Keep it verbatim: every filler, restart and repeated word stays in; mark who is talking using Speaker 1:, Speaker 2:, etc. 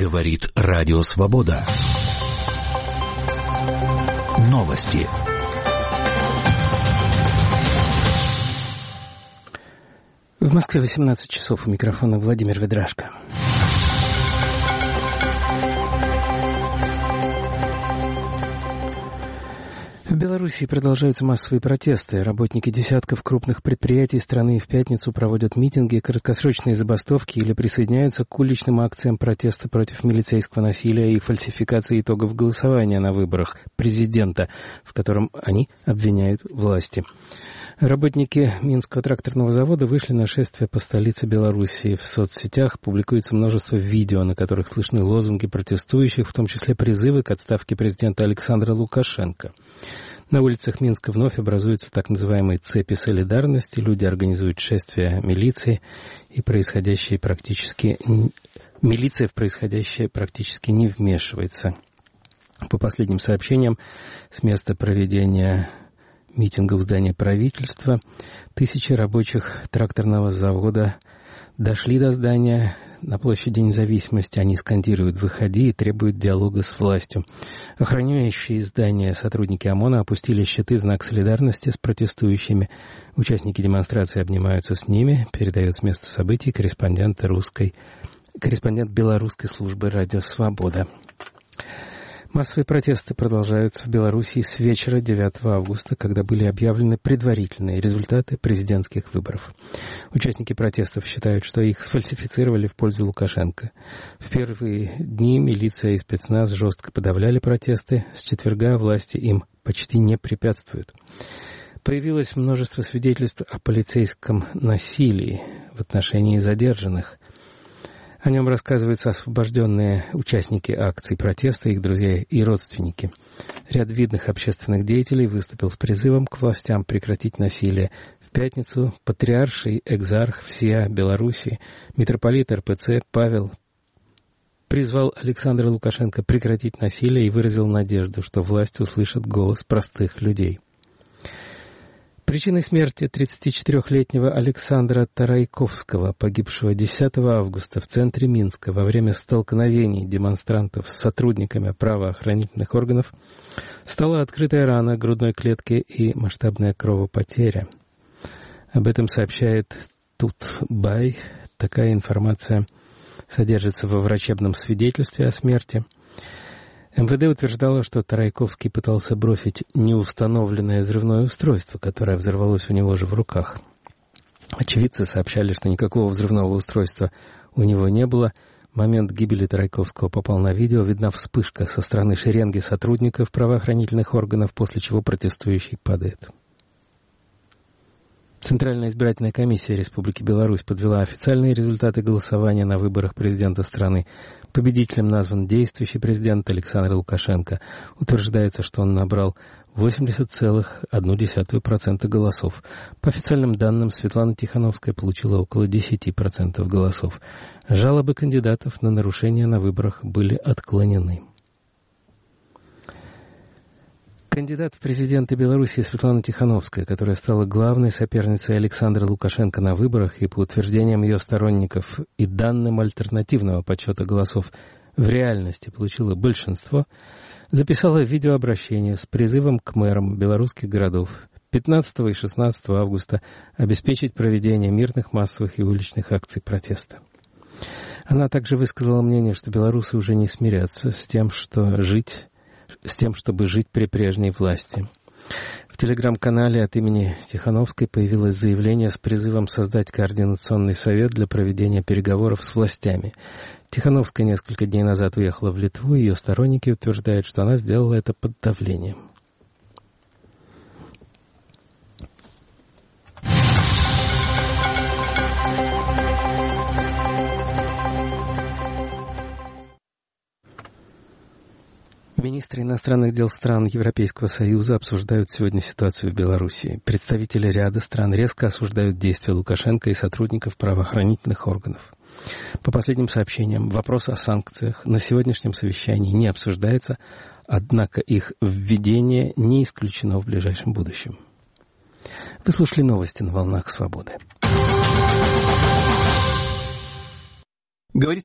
Speaker 1: Говорит Радио Свобода. Новости.
Speaker 2: В Москве восемнадцать часов. У микрофона Владимир Ведрашко. В Белоруссии продолжаются массовые протесты. Работники десятков крупных предприятий страны в пятницу проводят митинги, краткосрочные забастовки или присоединяются к уличным акциям протеста против милицейского насилия и фальсификации итогов голосования на выборах президента, в котором они обвиняют власти. Работники Минского тракторного завода вышли на шествие по столице Белоруссии. В соцсетях публикуется множество видео, на которых слышны лозунги протестующих, в том числе призывы к отставке президента Александра Лукашенко. На улицах Минска вновь образуются так называемые цепи солидарности. Люди организуют шествия милиции, и происходящее практически... милиция в происходящее практически не вмешивается. По последним сообщениям, с места проведения митинга в здании правительства тысячи рабочих тракторного завода дошли до здания на площади Независимости. Они скандируют «Выходи» и требуют диалога с властью. Охраняющие здание сотрудники ОМОНа опустили щиты в знак солидарности с протестующими. Участники демонстрации обнимаются с ними, передает с места событий корреспондент русской, корреспондент белорусской службы «Радио Свобода». Массовые протесты продолжаются в Белоруссии с вечера девятого августа, когда были объявлены предварительные результаты президентских выборов. Участники протестов считают, что их сфальсифицировали в пользу Лукашенко. В первые дни милиция и спецназ жестко подавляли протесты. С четверга власти им почти не препятствуют. Появилось множество свидетельств о полицейском насилии в отношении задержанных. О нем рассказываются освобожденные участники акций протеста, их друзья и родственники. Ряд видных общественных деятелей выступил с призывом к властям прекратить насилие. В пятницу патриарший экзарх всея Беларуси, митрополит эр пэ цэ Павел призвал Александра Лукашенко прекратить насилие и выразил надежду, что власть услышит голос простых людей. Причиной смерти тридцатичетырехлетнего Александра Тарайковского, погибшего десятого августа в центре Минска во время столкновений демонстрантов с сотрудниками правоохранительных органов, стала открытая рана грудной клетки и масштабная кровопотеря. Об этом сообщает Тутбай. Такая информация содержится во врачебном свидетельстве о смерти. эм вэ дэ утверждало, что Тарайковский пытался бросить неустановленное взрывное устройство, которое взорвалось у него же в руках. Очевидцы сообщали, что никакого взрывного устройства у него не было. Момент гибели Тарайковского попал на видео. Видна вспышка со стороны шеренги сотрудников правоохранительных органов, после чего протестующий падает. Центральная избирательная комиссия Республики Беларусь подвела официальные результаты голосования на выборах президента страны. Победителем назван действующий президент Александр Лукашенко. Утверждается, что он набрал восемьдесят целых одна десятая процента голосов. По официальным данным, Светлана Тихановская получила около десять процентов голосов. Жалобы кандидатов на нарушения на выборах были отклонены. Кандидат в президенты Беларуси Светлана Тихановская, которая стала главной соперницей Александра Лукашенко на выборах и, по утверждениям ее сторонников и данным альтернативного подсчета голосов, в реальности получила большинство, записала видеообращение с призывом к мэрам белорусских городов пятнадцатого и шестнадцатого августа обеспечить проведение мирных, массовых и уличных акций протеста. Она также высказала мнение, что белорусы уже не смирятся с тем, что жить... с тем, чтобы жить при прежней власти. В телеграм-канале от имени Тихановской появилось заявление с призывом создать координационный совет для проведения переговоров с властями. Тихановская несколько дней назад уехала в Литву, и ее сторонники утверждают, что она сделала это под давлением. Министры иностранных дел стран Европейского Союза обсуждают сегодня ситуацию в Белоруссии. Представители ряда стран резко осуждают действия Лукашенко и сотрудников правоохранительных органов. По последним сообщениям, вопрос о санкциях на сегодняшнем совещании не обсуждается, однако их введение не исключено в ближайшем будущем. Вы слушали новости на волнах Свободы.
Speaker 3: Говорит